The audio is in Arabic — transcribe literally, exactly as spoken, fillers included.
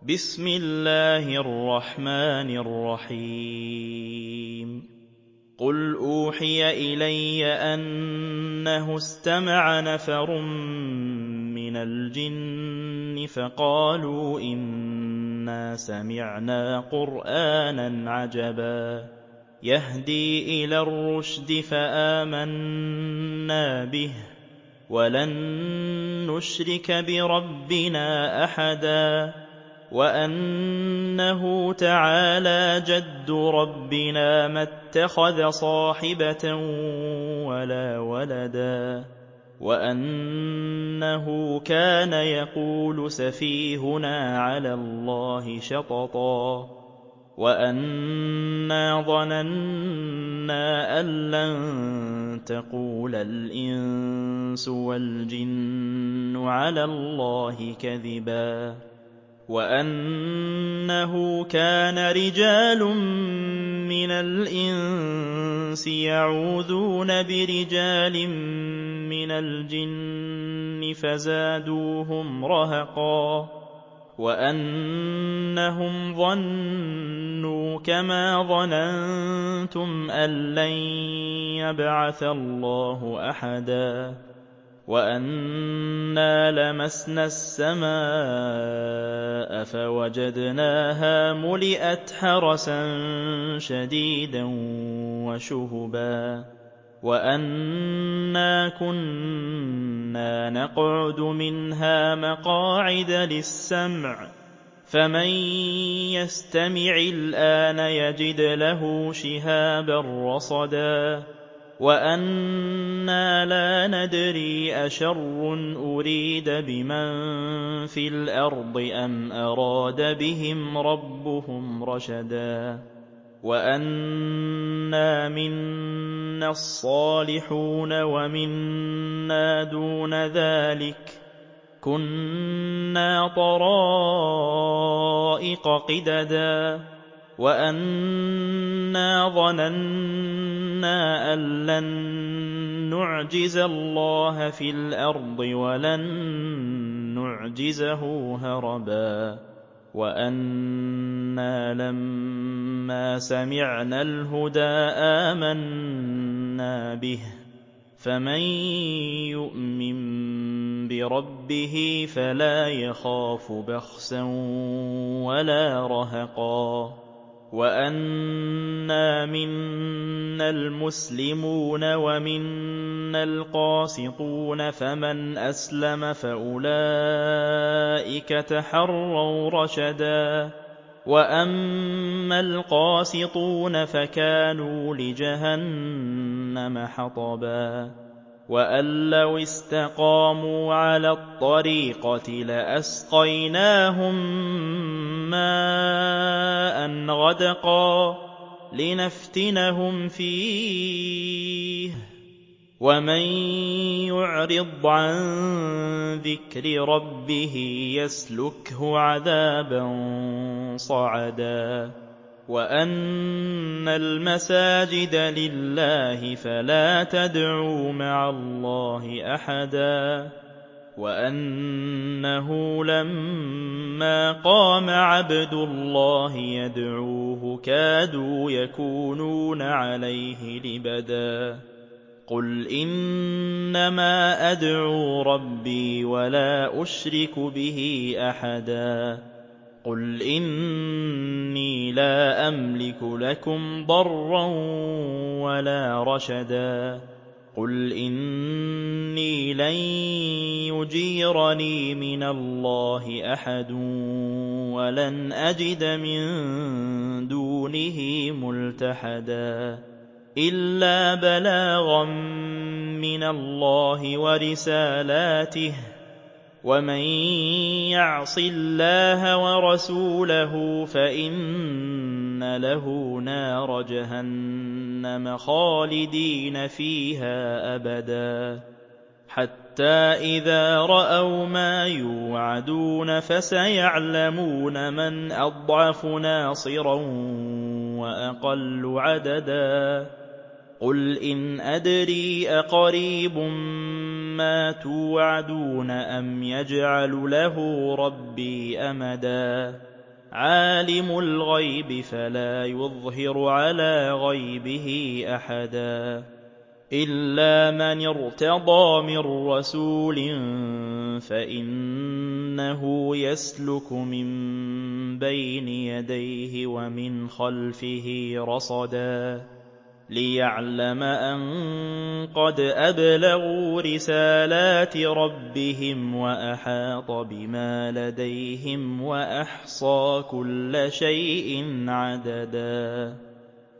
بسم الله الرحمن الرحيم قل أوحي إلي أنه استمع نفر من الجن فقالوا إنا سمعنا قرآنا عجبا يهدي إلى الرشد فآمنا به ولن نشرك بربنا أحدا وأنه تعالى جد ربنا ما اتخذ صاحبة ولا ولدا وأنه كان يقول سفيهنا على الله شططا وأنا ظننا أن لن تقول الإنس والجن على الله كذبا وأنه كان رجال من الإنس يعوذون برجال من الجن فزادوهم رهقا وأنهم ظنوا كما ظننتم أن لن يبعث الله أحدا وأنا لمسنا السماء فوجدناها ملئت حرسا شديدا وشهبا وأنا كنا نقعد منها مقاعد للسمع فمن يستمع الآن يجد له شهابا رصدا وأنا لا ندري أشر أريد بمن في الأرض أم أراد بهم ربهم رشدا وأنا منا الصالحون ومنا دون ذلك كنا طرائق قددا وأنا ظننا أن لن نعجز الله في الأرض ولن نعجزه هربا وأنا لما سمعنا الهدى آمنا به فمن يؤمن بربه فلا يخاف بخسا ولا رهقا وأنا منا المسلمون ومنا القاسطون فمن أسلم فأولئك تحروا رشدا وأما القاسطون فكانوا لجهنم حطبا وأن لو استقاموا على الطريقة لأسقيناهم ماء غدقا لنفتنهم فيه ومن يعرض عن ذكر ربه يسلكه عذابا صعدا وأن المساجد لله فلا تدعوا مع الله أحدا وأنه لما قام عبد الله يدعوه كادوا يكونون عليه لبدا قل إنما أدعو ربي ولا أشرك به أحدا قل إني لا أملك لكم ضرا ولا رشدا قل إني لن يجيرني من الله أحد ولن أجد من دونه ملتحدا إلا بلاغا من الله ورسالاته ومن يعص الله ورسوله فإن له نار جهنم خالدين فيها أبدا حتى إذا رأوا ما يوعدون فسيعلمون من أضعف ناصرا وأقل عددا قل إن أدري أقريب مَا تُوعَدُونَ أَمْ يَجْعَلُ لَهُ رَبِّي أَمَدًا عَالِمُ الْغَيْبِ فَلَا يُظْهِرُ عَلَىٰ غَيْبِهِ أَحَدًا إِلَّا مَنِ ارْتَضَىٰ مِن رَّسُولٍ فَإِنَّهُ يَسْلُكُ مِن بَيْنِ يَدَيْهِ وَمِنْ خَلْفِهِ رَصَدًا لِّيَعْلَمَ أَن قَدْ أَبْلَغُوا رِسَالَاتِ رَبِّهِمْ وَأَحَاطَ بِمَا لَدَيْهِمْ وَأَحْصَىٰ كُلَّ شَيْءٍ عَدَدًا